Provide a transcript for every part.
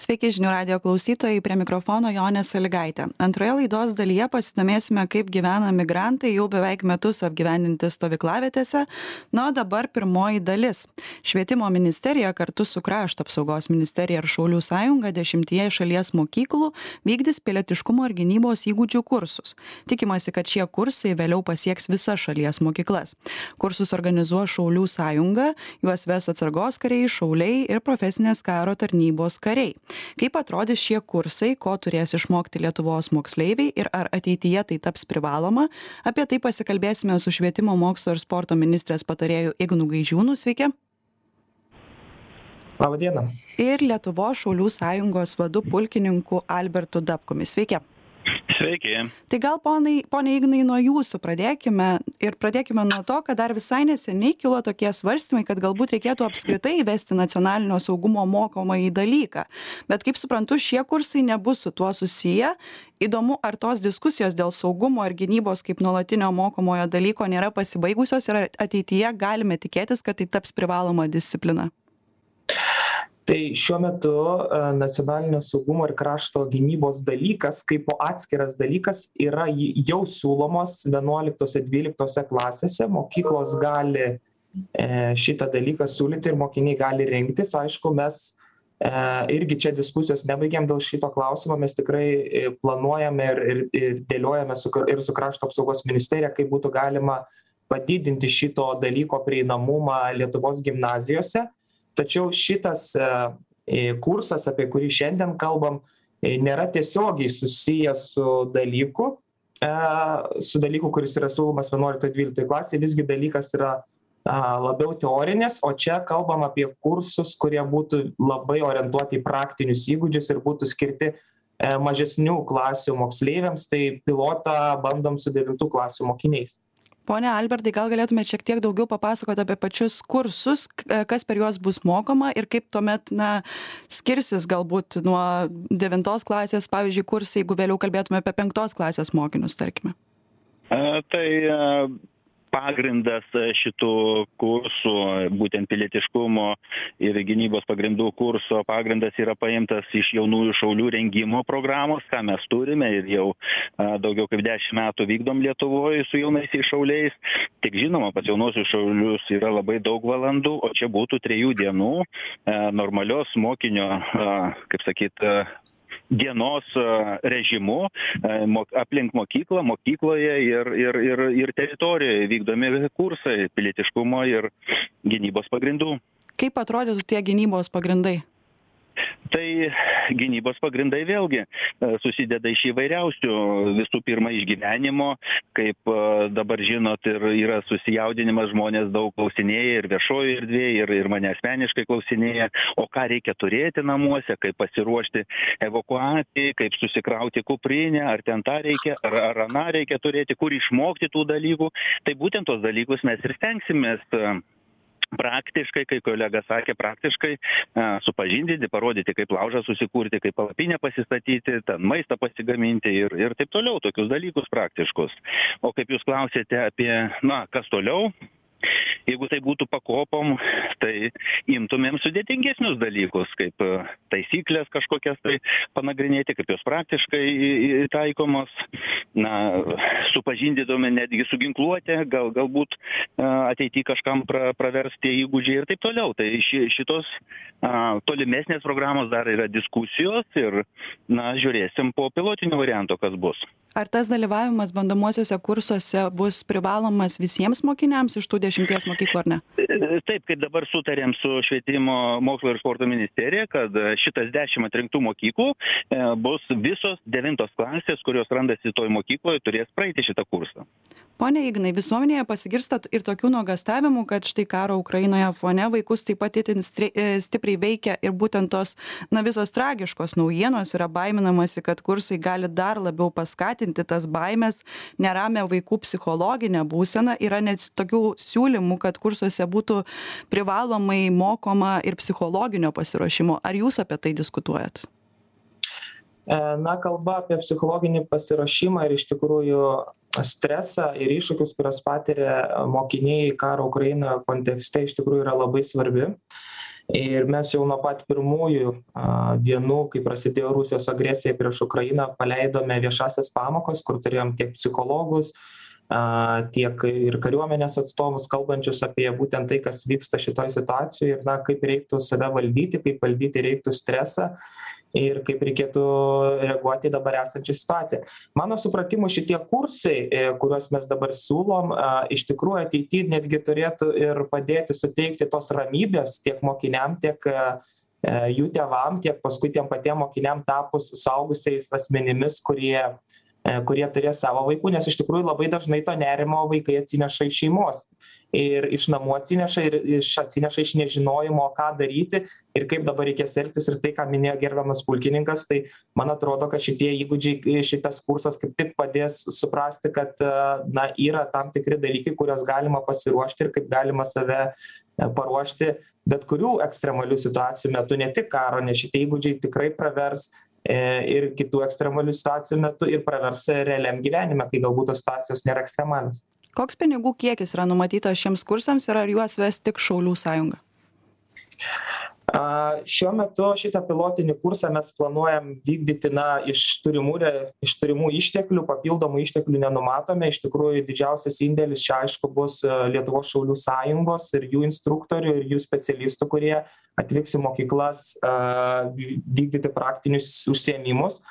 Sveiki žinių radio klausytojai, prie mikrofono Jonė Sąlygaitė. Antroje laidos dalyje pasidomėsime, kaip gyvena migrantai jau beveik metus apgyvendinti stovyklavietėse. Na, o dabar pirmoji dalis. Švietimo ministerija kartu su Krašto apsaugos ministerija ir Šaulių sąjunga 10 šalies mokyklų vykdys pilietiškumo ir gynybos įgūdžių kursus. Tikimasi, kad šie kursai vėliau pasieks visas šalies mokyklas. Kursus organizuos Šaulių sąjunga, juos ves atsargos kariai, šauliai ir profesinės karo tarnybos kariai. Kaip atrodys šie kursai, ko turės išmokti Lietuvos moksleiviai ir ar ateityje tai taps privaloma? Apie tai pasikalbėsime su švietimo, mokslo ir sporto ministrės patarėju Ignu Gaižiūnu. Sveiki. Labą dieną. Ir Lietuvos Šaulių sąjungos vadu pulkininku Albertu Dapkumi. Sveiki. Sveiki. Tai gal, pone Ignai, nuo jūsų pradėkime nuo to, kad dar visai neseniai kilo tokie svarstymai, kad galbūt reikėtų apskritai įvesti nacionalinio saugumo mokomąjį dalyką. Bet kaip suprantu, šie kursai nebus su tuo susiję. Įdomu, ar tos diskusijos dėl saugumo ir gynybos kaip nuolatinio mokomojo dalyko nėra pasibaigusios ir ateityje galime tikėtis, kad tai taps privaloma disciplina. Tai šiuo metu nacionalinio saugumo ir krašto gynybos dalykas, kaip atskiras dalykas, yra jau siūlomos 11-12 klasėse. Mokyklos gali šitą dalyką siūlyti ir mokiniai gali rinktis. Aišku, mes irgi čia diskusijos nebaigėm dėl šito klausimo. Mes tikrai planuojame ir dėliojame ir su Krašto apsaugos ministerija, kaip būtų galima padidinti šito dalyko prieinamumą Lietuvos gimnazijose. Tačiau šitas kursas, apie kurį šiandien kalbam, nėra tiesiogiai susijęs su dalyku, kuris yra siūlomas 11-12 klasėje. Visgi dalykas yra labiau teorinis, o čia kalbam apie kursus, kurie būtų labai orientuoti į praktinius įgūdžius ir būtų skirti mažesnių klasių moksleiviams. Tai pilotą bandom su 9 klasių mokiniais. Pone Albertai, gal galėtumėte šiek tiek daugiau papasakoti apie pačius kursus, kas per juos bus mokoma ir kaip tuomet, skirsis galbūt nuo 9 klasės, pavyzdžiui, kursai, jeigu vėliau kalbėtume apie 5 klasės mokinius, tarkime. Pagrindas šitų kursų, būtent pilietiškumo ir gynybos pagrindų kurso pagrindas yra paimtas iš jaunųjų šaulių rengimo programos, ką mes turime ir jau daugiau kaip 10 metų vykdom Lietuvoje su jaunaisiais šauliais. Tik žinoma, pas jaunosius šaulius yra labai daug valandų, o čia būtų 3 dienų normalios mokinio, dienos režimu aplink mokyklą, mokykloje ir teritorijoje vykdomi kursai pilietiškumo ir gynybos pagrindų. Kaip atrodytų tie gynybos pagrindai? Tai gynybos pagrindai vėlgi susideda iš įvairiausių, visų pirma iš gyvenimo, kaip dabar žinot, ir yra susijaudinimas, žmonės daug klausinėja ir viešojo erdvėje, ir mane asmeniškai klausinėja, o ką reikia turėti namuose, kaip pasiruošti evakuacijai, kaip susikrauti kuprinę, ar ten tą reikia, ar aną reikia turėti, kur išmokti tų dalykų. Tai būtent tos dalykus mes ir stengsimės praktiškai, kai kolega sakė, praktiškai supažindinti, parodyti, kaip laužą susikurti, kaip palapinę pasistatyti, ten maistą pasigaminti ir taip toliau, tokius dalykus praktiškus. O kaip jūs klausėte apie, kas toliau, jeigu tai būtų pakopom, tai imtumėm sudėtingesnius dalykus, kaip taisyklės kažkokias tai panagrinėti, kaip jos praktiškai taikomos, supažindytume netgi su ginkluotė, galbūt ateityje kažkam pravers tie įgūdžiai ir taip toliau. Tai šitos tolimesnės programos dar yra diskusijos ir žiūrėsim po pilotinio varianto, kas bus. Ar tas dalyvavimas bandomuosiuose kursuose bus privalomas visiems mokiniams iš tų 10 mokyklų, ar ne? Taip, kaip dabar sutarėm su švietimo, mokslo ir sporto ministerija, kad šitas 10 atrinktų mokyklų bus visos 9 klasės, kurios randasi toj mokykloje, turės praeiti šitą kursą. Pone Ignai, visuomenėje pasigirsta ir tokių nuogąstavimų, kad štai karo Ukrainoje fone vaikus taip pat itin stipriai veikia ir būtent tos visos tragiškos naujienos, yra baiminamasi, kad kursai gali dar labiau paskatinti tas baimės, neramę vaikų psichologinę būseną. Yra net tokių siūlymų, kad kursuose būtų privalomai mokoma ir psichologinio pasiruošimo. Ar jūs apie tai diskutuojat? Kalba apie psichologinį pasiruošimą ir iš tikrųjų stresą ir iššūkius, kurios patiria mokiniai karo Ukrainoje kontekste, iš tikrųjų yra labai svarbi. Ir mes jau nuo pat pirmųjų dienų, kai prasidėjo Rusijos agresija prieš Ukrainą, paleidome viešasias pamokas, kur turėjom tiek psichologus, tiek ir kariuomenės atstovus, kalbančius apie būtent tai, kas vyksta šitoj situacijoje ir kaip reiktų save valdyti, kaip valdyti reiktų stresą ir kaip reikėtų reaguoti į dabar esančią situaciją. Mano supratimu, šitie kursai, kuriuos mes dabar siūlom, iš tikrųjų ateityje netgi turėtų ir padėti suteikti tos ramybės tiek mokiniam, tiek jų tėvam, tiek paskui tiem patiem mokiniam tapus suaugusiais asmenimis, kurie turės savo vaikų, nes iš tikrųjų labai dažnai to nerimo vaikai atsineša iš šeimos. Ir iš namų atsineša iš nežinojimo, ką daryti ir kaip dabar reikės elgtis. Ir tai, ką minėjo gerbiamas pulkininkas, tai man atrodo, kad šitie įgūdžiai, šitas kursas kaip tik padės suprasti, kad yra tam tikri dalykai, kuriuos galima pasiruošti ir kaip galima save paruošti bet kurių ekstremalių situacijų metu, ne tik karo, nes šitie įgūdžiai tikrai pravers ir kitų ekstremalių situacijų metu ir pravers realiam gyvenime, kai galbūt tos situacijos nėra ekstremalios. Koks pinigų kiekis yra numatytas šiems kursams ir ar juos ves tik Šaulių sąjunga? Šiuo metu šitą pilotinį kursą mes planuojam vykdyti iš turimų išteklių, papildomų išteklių nenumatome. Iš tikrųjų, didžiausias indėlis čia aišku bus Lietuvos Šaulių sąjungos ir jų instruktorių ir jų specialistų, kurie atvyks į mokyklas vykdyti praktinius užsiėmimus.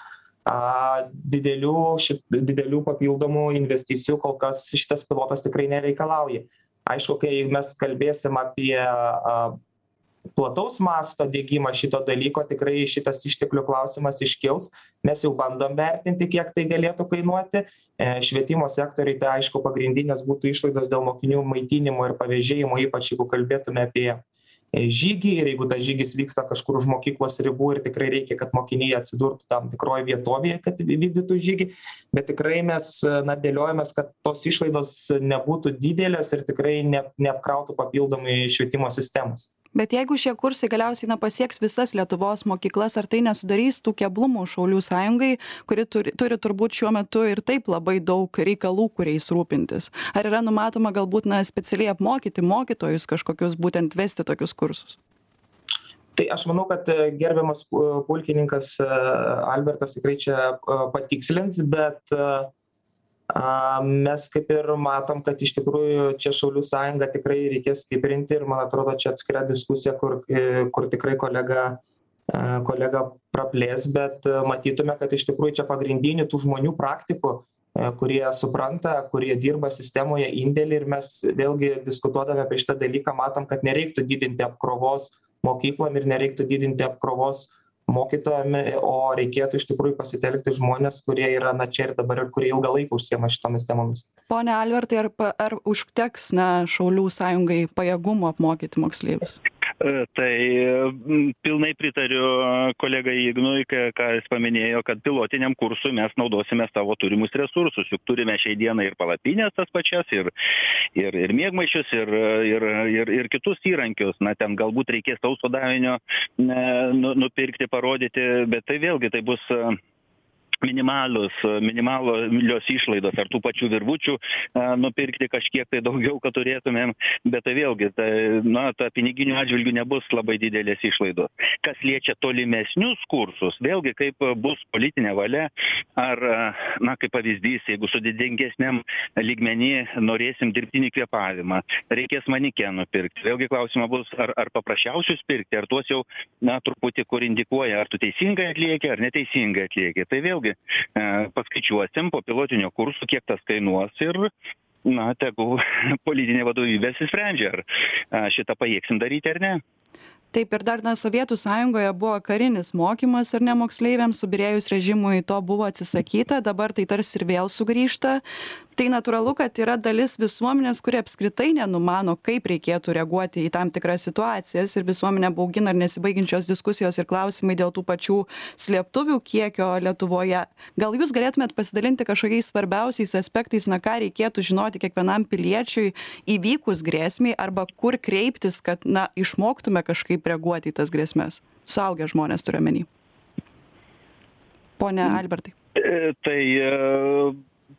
Didelių papildomų investicijų kol kas šitas pilotas tikrai nereikalauja. Aišku, kai mes kalbėsim apie plataus masto diegimą šito dalyko, tikrai šitas išteklių klausimas iškils. Mes jau bandom vertinti, kiek tai galėtų kainuoti. Švietimo sektoriai tai aišku pagrindinės būtų išlaidos dėl mokinių maitinimo ir pavėžėjimo, ypač jeigu kalbėtume apie žygį ir jeigu tas žygis vyksta kažkur už mokyklos ribų ir tikrai reikia, kad mokiniai atsidurtų tam tikroje vietovėje, kad vykdytų žygį, bet tikrai mes dėliojamės, kad tos išlaidos nebūtų didelės ir tikrai neapkrautų papildomai švietimo sistemos. Bet jeigu šie kursai galiausiai pasieks visas Lietuvos mokyklas, ar tai nesudarys tų keblumų Šaulių sąjungai, kuri turi turbūt šiuo metu ir taip labai daug reikalų, kuriais rūpintis? Ar yra numatoma galbūt specialiai apmokyti mokytojus kažkokius būtent vesti tokius kursus? Tai aš manau, kad gerbiamas pulkininkas Albertas tikrai čia patikslins, bet mes kaip ir matom, kad iš tikrųjų čia Šaulių sąjungą tikrai reikės stiprinti ir man atrodo čia atskira diskusija, kur tikrai kolega praplės, bet matytume, kad iš tikrųjų čia pagrindinių tų žmonių praktikų, kurie supranta, kurie dirba sistemoje indėlį ir mes vėlgi diskutuodami apie šitą dalyką matom, kad nereiktų didinti apkrovos mokyklom ir nereiktų didinti apkrovos mokytojami, o reikėtų iš tikrųjų pasitelkti žmonės, kurie yra čia ir dabar ir kurie ilgą laiką užsiema šitomis temomis. Pone Albertai, ar užteks Šaulių sąjungai pajėgumų apmokyti moksleivius? Tai pilnai pritariu kolegai Ignui, ką jis paminėjo, kad pilotiniam kursui mes naudosime savo turimus resursus, juk turime šiai dienai ir palapinės tas pačias, ir miegmaišius, ir kitus įrankius. Ten galbūt reikės sauso davinio nupirkti, parodyti, bet tai vėlgi tai bus minimalios išlaidos, ar tų pačių virvučių nupirkti kažkiek tai daugiau, kad turėtumėm, bet tai vėlgi, ta piniginių atžvilgių nebus labai didelės išlaidos. Kas liečia tolimesnius kursus, vėlgi kaip bus politinė valia, ar, kaip pavyzdys, jeigu sudėtingesniam lygmenį norėsim dirbtinį kvėpavimą, reikės manikenų pirkti. Vėlgi klausimas bus, ar paprasčiausius pirkti, ar tuos jau, truputį kur indikuoja, ar tu teisingai atlieki, ar neteisingai atlieki. Tai vėlgi paskaičiuosim po pilotinio kurso, kiek tas kainuos ir, tegu politinė vadovybė sprendžia, ar šitą pajėgsim daryti ar ne. Taip ir dar Sovietų sąjungoje buvo karinis mokymas ar ne moksleiviams, subyrėjus režimui to buvo atsisakyta, dabar tai tarsi ir vėl sugrįžta. Tai natūralu, kad yra dalis visuomenės, kuri apskritai nenumano, kaip reikėtų reaguoti į tam tikras situacijas ir visuomenė baugina ir nesibaigiančios diskusijos ir klausimai dėl tų pačių slėptuvių kiekio Lietuvoje. Gal jūs galėtumėt pasidalinti kažkokiais svarbiausiais aspektais, ką reikėtų žinoti kiekvienam piliečiui įvykus grėsmiai arba kur kreiptis, kad išmoktume kažkaip reaguoti į tas grėsmes? Suaugę žmonės turiu omeny. Pone Albertai. Tai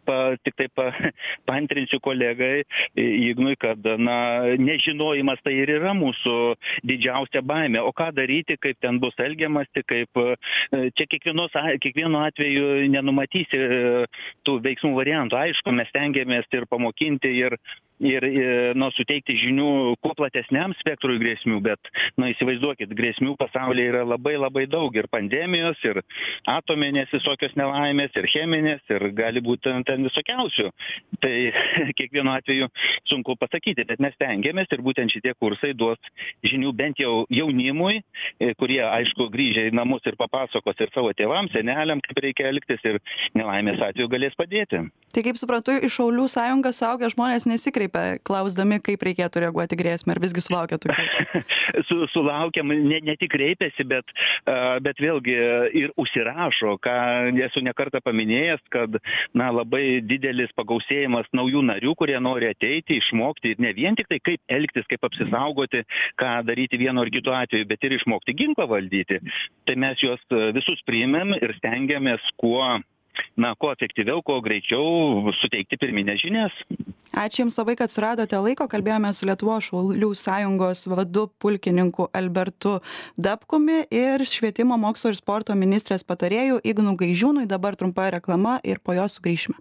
paantrinsiu kolegai Ignui, kad nežinojimas tai ir yra mūsų didžiausia baimė. O ką daryti, kaip ten bus elgiamasi, kaip čia kiekvienu atveju nenumatysi tų veiksmų variantų. Aišku, mes stengiamės ir pamokinti ir suteikti žinių kuo platesniam spektrui grėsmių, bet įsivaizduokit, grėsmių pasaulyje yra labai labai daug, ir pandemijos, ir atominės visokios nelaimės, ir cheminės, ir gali būti ten visokiausių. Tai kiekvienu atveju sunku pasakyti, bet mes stengiamės ir būtent šitie kursai duos žinių bent jau jaunimui, kurie, aišku, grįžę į namus ir papasakos ir savo tėvams, seneliam, kaip reikia elgtis, ir nelaimės atveju galės padėti. Tai kaip suprantu, iš Šaulių sąjungą suaugę žmonės nesikreipia, klausdami, kaip reikėtų reaguoti grėsmę, ar visgi sulaukia tokių? Sulaukiam, ne tik kreipiasi, bet vėlgi ir užsirašo, ką esu nekartą paminėjęs, kad labai didelis pagausėjimas naujų narių, kurie nori ateiti, išmokti, ir ne vien tik tai kaip elgtis, kaip apsisaugoti, ką daryti vienu ar kitu atveju, bet ir išmokti ginklą valdyti. Tai mes juos visus priimėm ir stengiamės kuo efektyviau, kuo greičiau suteikti pirminės žinias. Ačiū Jums labai, kad suradote laiko. Kalbėjome su Lietuvos Šaulių sąjungos vadu pulkininku Albertu Dapkumi ir švietimo, mokslo ir sporto ministrės patarėju Ignu Gaižiūnui. Dabar trumpa reklama ir po jos sugrįšime.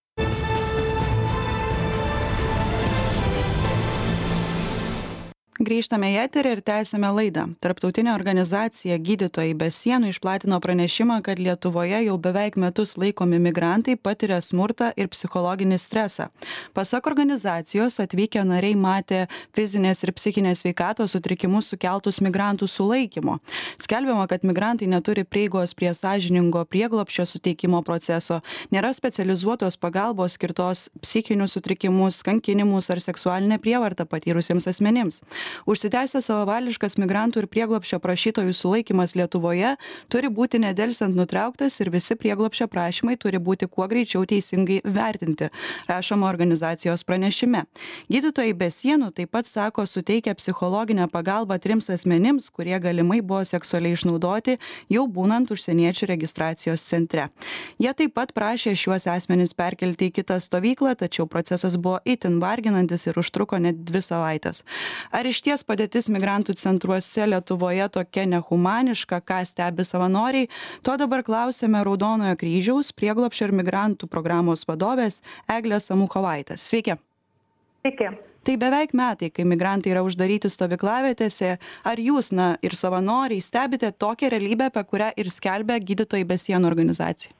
Grįžtame į eterį ir tęsime laidą. Tarptautinė organizacija Gydytojai be sienų išplatino pranešimą, kad Lietuvoje jau beveik metus laikomi migrantai patiria smurtą ir psichologinį stresą. Pasak organizacijos, atvykę nariai matė fizinės ir psichinės sveikatos sutrikimus sukeltus migrantų sulaikymo. Skelbiama, kad migrantai neturi prieigos prie sąžiningo prieglobsčio suteikimo proceso, nėra specializuotos pagalbos skirtos psichinius sutrikimus, kankinimus ar seksualinę prievartą patyrusiems asmenims. Užsitęsęs savavališkas migrantų ir prieglobsčio prašytojų sulaikymas Lietuvoje turi būti nedelsiant nutrauktas ir visi prieglobsčio prašymai turi būti kuo greičiau teisingai vertinti, rašoma organizacijos pranešime. Gydytojai be sienų taip pat sako suteikia psichologinę pagalbą 3 asmenims, kurie galimai buvo seksualiai išnaudoti jau būnant užsieniečių registracijos centre. Jie taip pat prašė šiuos asmenis perkelti į kitą stovyklą, tačiau procesas buvo itin varginantis ir užtruko net 2 savaites. Ar išties padėtis migrantų centruose Lietuvoje tokia nehumaniška, ką stebi savanoriai? To dabar klausėme Raudonojo kryžiaus prieglobsčio ir migrantų programos vadovės Eglės Samuchovaitės. Sveiki. Sveiki. Tai beveik metai, kai migrantai yra uždaryti stovyklavietėse. Ar jūs, ir savanoriai, stebite tokią realybę, apie kurią ir skelbia Gydytojai be sienų organizacija?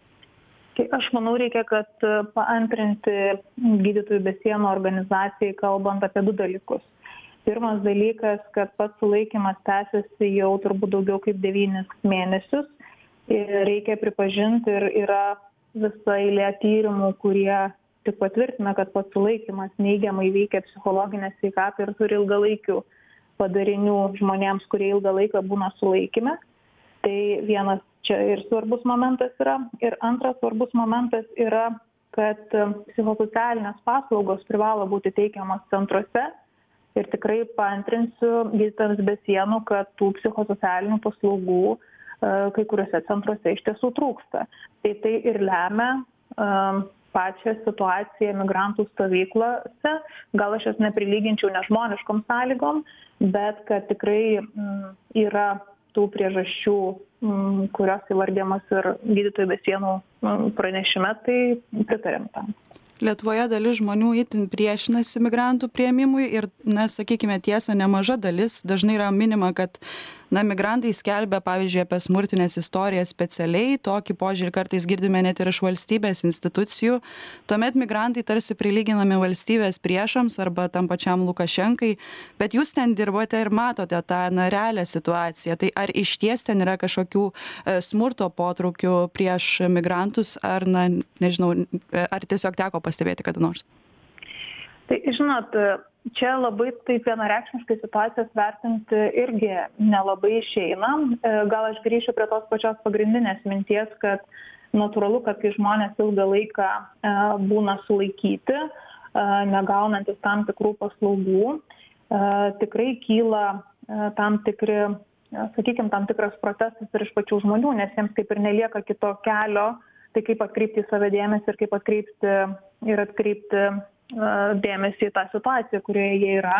Tai aš manau, reikia, kad paantrinti Gydytojų be sienų organizacijai, kalbant apie 2 dalykus. Pirmas dalykas, kad pats sulaikymas tęsiasi jau turbūt daugiau kaip 9 mėnesius. Ir reikia pripažinti, ir yra visa eilė tyrimų, kurie tik patvirtina, kad pats sulaikymas neigiamai veikia psichologinę sveikatą ir turi ilgalaikių padarinių žmonėms, kurie ilgą laiką būna sulaikyme. Tai vienas čia ir svarbus momentas yra. Ir antras svarbus momentas yra, kad psichosocialinės paslaugos privalo būti teikiamas centruose. Ir tikrai paantrinsiu Gydytojams be sienų, kad tų psichosocialinių paslaugų kai kuriuose centruose iš tiesų trūksta. Tai ir lemia pačią situaciją migrantų stovyklose. Gal aš jas neprilyginčiau nežmoniškom sąlygom, bet kad tikrai yra tų priežasčių, kurios įvardyjamas ir Gydytojų be sienų pranešime, tai pritarėm tam. Lietuvoje dalis žmonių itin priešinasi migrantų priėmimui ir, sakykime tiesą, nemaža dalis. Dažnai yra minima, kad migrantai skelbia, pavyzdžiui, apie smurtinės istorijas specialiai. Tokį požiūrį kartais girdime net ir iš valstybės institucijų. Tuomet migrantai tarsi prilyginami valstybės priešams arba tam pačiam Lukašenkai. Bet jūs ten dirbate ir matote tą realią situaciją. Tai ar išties ten yra kažkokių smurto potraukių prieš migrantus, ar, nežinau, ar tiesiog teko pastebėti kada nors? Tai, žinot, čia labai taip vienareikšmiškai situacijas vertinti irgi nelabai išeina. Gal aš grįšiu prie tos pačios pagrindinės minties, kad natūralu, kad kai žmonės ilgą laiką būna sulaikyti, negaunantis tam tikrų paslaugų, tikrai kyla tam tikras protestas ir iš pačių žmonių, nes jiems kaip ir nelieka kito kelio, tai kaip atkreipti į save dėmesį ir kaip atkreipti dėmesį į tą situaciją, kurioje jie yra.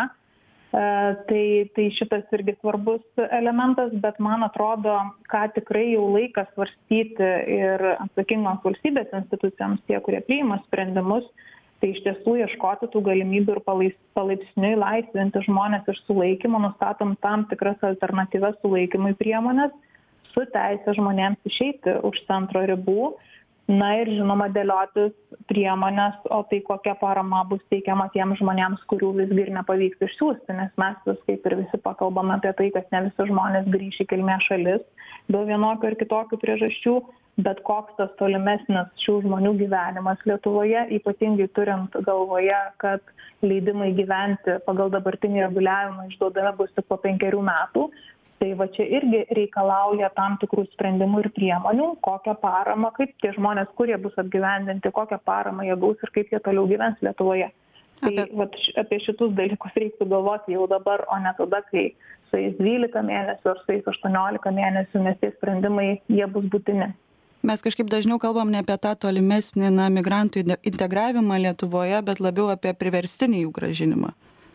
Tai šitas irgi svarbus elementas, bet man atrodo, ką tikrai jau laikas svarstyti ir atsakingoms valstybės institucijoms, tie, kurie priima sprendimus, tai iš tiesų ieškoti tų galimybių ir palaipsniui laisvinti žmonės iš sulaikymo, nustatom tam tikras alternatyvias sulaikymui priemonės, su teisė žmonėms išeiti už centro ribų. Na ir žinoma dėliotis priemonės, o tai kokia parama bus teikiama tiems žmonėms, kurių visgi ir nepavyks išsiųsti, nes mes vis kaip ir visi pakalbame apie tai, kad ne visi žmonės grįš į kilmės šalis dėl vienokių ir kitokių priežasčių, bet koks tas tolimesnis šių žmonių gyvenimas Lietuvoje, ypatingai turint galvoje, kad leidimai gyventi pagal dabartinį reguliavimą išduodami bus tik po 5 metų. Tai va čia irgi reikalauja tam tikrų sprendimų ir priemonių, kokią paramą, kaip tie žmonės, kurie bus apgyvendinti, kokią paramą jie gaus ir kaip jie toliau gyvens Lietuvoje. Tai apie šitus dalykus reiktų galvoti jau dabar, o ne tada, kai sueis 12 mėnesių ar sueis 18 mėnesių, nes tie sprendimai jie bus būtini. Mes kažkaip dažniau kalbam ne apie tą tolimesnį migrantų integravimą Lietuvoje, bet labiau apie priverstinį jų grąžinimą.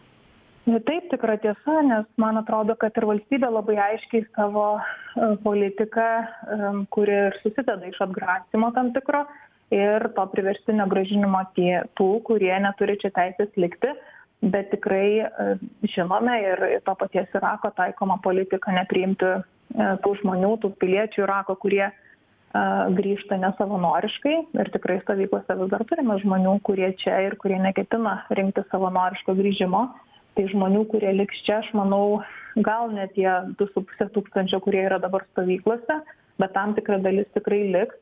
Taip, tikra tiesa, nes man atrodo, kad ir valstybė labai aiškiai savo politiką, kuri ir susideda iš atgrasymo tam tikro ir to priverstinio grąžinimo tų, kurie neturi čia teisės likti, bet tikrai žinome ir to paties Irako taikoma politika nepriimti tų žmonių, tų piliečių Irako, kurie grįžta nesavanoriškai ir tikrai stovyklose vis dar turime žmonių, kurie čia ir kurie neketina rinkti savanoriško grįžimo. Tai žmonių, kurie liks čia, aš manau, gal ne tie 2,5 tūkstančio, kurie yra dabar stovyklose, bet tam tikra dalis tikrai liks.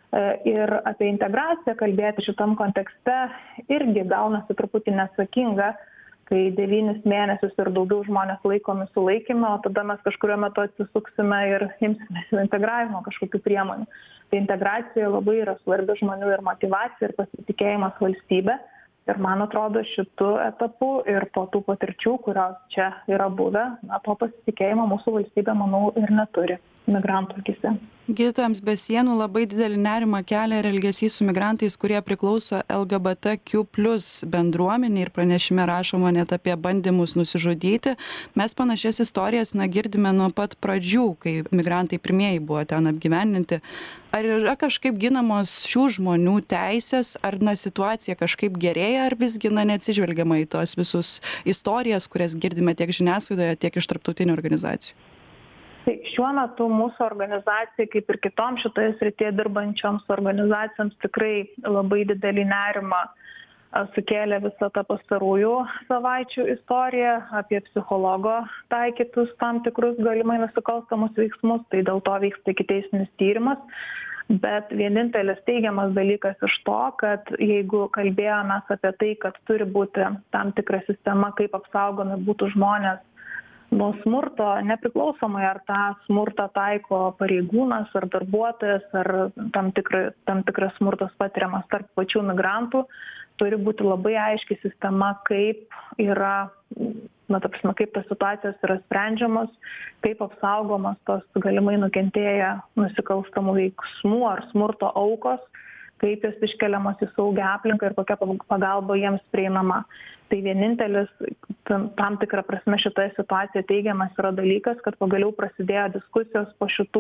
Ir apie integraciją kalbėti šitam kontekste irgi gaunasi truputį neatsakinga, kai 9 mėnesius ir daugiau žmonės laikomi sulaikyme, o tada mes kažkurio metu atsisuksime ir imsimės integravimo kažkokių priemonių. Tai integracija labai yra svarbi žmonių ir motyvacija ir pasitikėjimas valstybė. Ir man atrodo šitų etapų ir po tų patirčių, kurios čia yra buvę, to pasitikėjimo mūsų valstybė, manau, ir neturi migrantų akise. Gydytojams be sienų labai didelį nerimą kelia ir elgesys su migrantais, kurie priklauso LGBTQ+ bendruomeniai ir pranešime rašoma net apie bandymus nusižudyti. Mes panašias istorijas girdime nuo pat pradžių, kai migrantai pirmieji buvo ten apgyvendinti. Ar yra kažkaip ginamos šių žmonių teisės, ar situacija kažkaip gerėja, ar visgi neatsižvelgiama į tos visus istorijas, kurias girdime tiek žiniasklaidoje, tiek iš tarptautinių organizacijų? Tai šiuo metu mūsų organizacija, kaip ir kitom šitoje srityje dirbančioms organizacijoms, tikrai labai didelį nerimą sukėlė visą tą pastarųjų savaičių istoriją apie psichologo taikytus tam tikrus galimai nusikalstamus veiksmus, tai dėl to vyksta ikiteisminis tyrimas. Bet vienintelis teigiamas dalykas iš to, kad jeigu kalbėjome apie tai, kad turi būti tam tikra sistema, kaip apsaugomi būtų žmonės nuo smurto, nepriklausomai ar tą smurtą taiko pareigūnas ar darbuotojas, ar tam tikras smurtas patiriamas tarp pačių migrantų, turi būti labai aiški sistema, kaip yra, kaip tos situacijos yra sprendžiamos, kaip apsaugomos tos galimai nukentėję nusikalstamų veiksmų ar smurto aukos, kaip jos iškeliamos į saugią aplinką ir kokia pagalba jiems prieinama. Tai vienintelis tam tikrą prasme šitoje situacijoje teigiamas yra dalykas, kad pagaliau prasidėjo diskusijos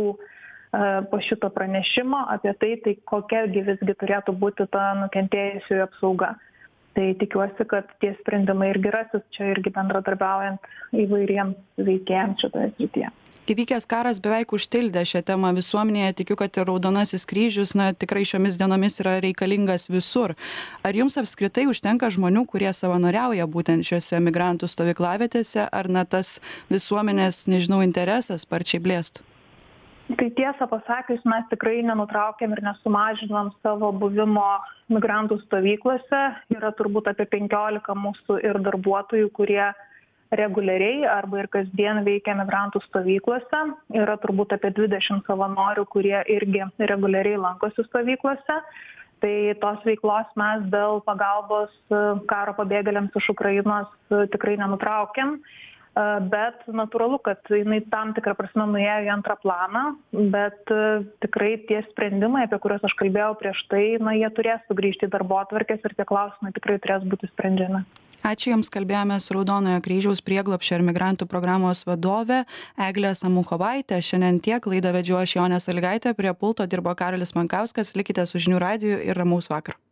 po šito pranešimo apie tai kokia visgi turėtų būti ta nukentėjusiųjų apsauga. Tai tikiuosi, kad tie sprendimai irgi rasis čia irgi bendradarbiaujant įvairiems veikėjams šitoje srityje. Įvykęs karas beveik užtildė šią temą visuomenėje, tikiu, kad ir Raudonasis kryžius tikrai šiomis dienomis yra reikalingas visur. Ar jums apskritai užtenka žmonių, kurie savanoriauja būtent šiuose migrantų stovyklavietėse, ar tas visuomenės, interesas sparčiai blėstų? Tai tiesą pasakius, mes tikrai nenutraukėm ir nesumažinom savo buvimo migrantų stovyklose. Yra turbūt apie 15 mūsų ir darbuotojų, kurie reguliariai arba ir kasdien veikia migrantų stovyklose. Yra turbūt apie 20 savanorių, kurie irgi reguliariai lankosi stovyklose. Tai tos veiklos mes dėl pagalbos karo pabėgėliams iš Ukrainos tikrai nenutraukėm. bet natūralu, kad jinai tam tikrą prasme nuėjo į antrą planą, bet tikrai tie sprendimai, apie kuriuos aš kalbėjau prieš tai, jie turės sugrįžti į darbotvarkes ir tie klausimai tikrai turės būti sprendžiami. Ačiū Jums, kalbėjome su Raudonojo kryžiaus prieglobsčio ir migrantų programos vadove Eglė Samuchovaitė. Šiandien tiek, laidą vedžiau aš Jonė Sąlygaitė, prie pulto dirbo Karolis Mankauskas. Likite su žinių radiju ir ramaus vakaro.